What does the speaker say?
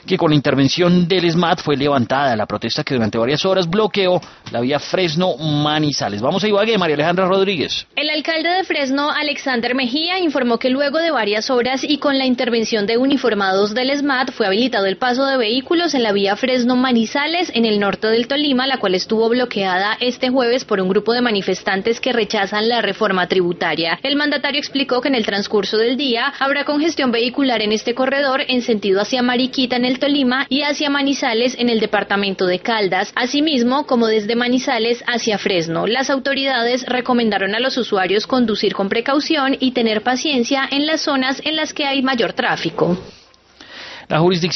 que con la intervención del SMAT fue levantada la protesta que durante varias horas bloqueó la vía Fresno-Manizales. Vamos a Ibagué, María Alejandra Rodríguez. El alcalde de Fresno, Alexander Mejía, informó que luego de varias horas y con la intervención de uniformados del SMAT fue habilitado el paso de vehículos en la vía Fresno-Manizales en el norte del Tolima, la cual estuvo bloqueada este jueves por un grupo de manifestantes que rechazan la reforma tributaria. El mandatario explicó que en el transcurso del día habrá congestión vehicular en este corredor en sentido hacia Mariquita en el Tolima y hacia Manizales en el departamento de Caldas, asimismo como desde Manizales hacia Fresno. Las autoridades recomendaron a los usuarios conducir con precaución y tener paciencia en las zonas en las que hay mayor tráfico. La jurisdicción